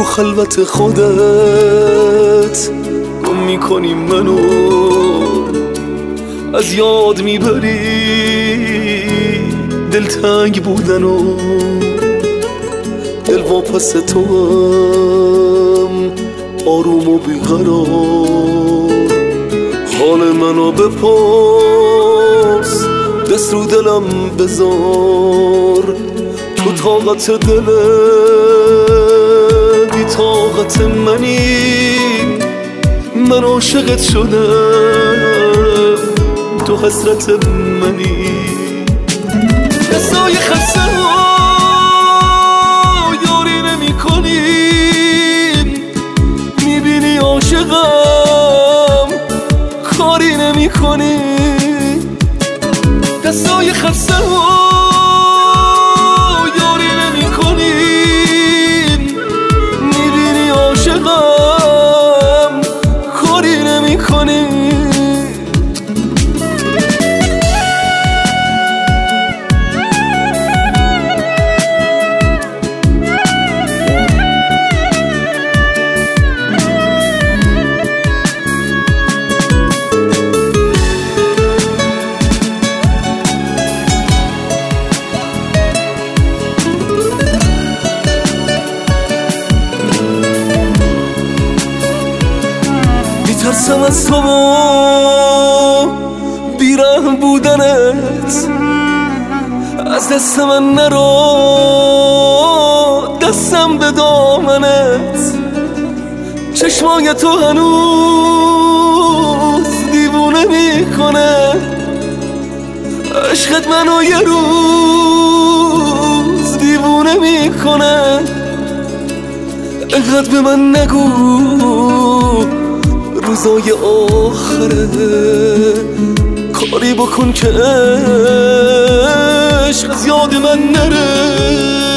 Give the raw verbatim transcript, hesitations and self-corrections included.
تو خلوت خودت گم میکنی منو، از یاد میبری دلتنگ بودنو. دل واپس تو هم آروم و بیقرار، حال منو بپرس دست رو دلم بذار. تو طاقت دل بی طاقت منی، من عاشقت شدم تو حسرت منی. دستای خسته رو یاری نمی کنیم، میبینی عاشقم کاری نمی کنیم. دستای خسته رو یاری نمی کنیم، میبینی عاشقم کاری نمی کنیم. میترسم از تو بیرحم بودنت، از دست من نرو دستم به دامنت. چشمای تو هنوز دیوونه میکنه، عشقت منو یه روز دیوونه میکنه. اینقدر به من نگو روزای آخره، کاری بکن که عشق از یاد من نره.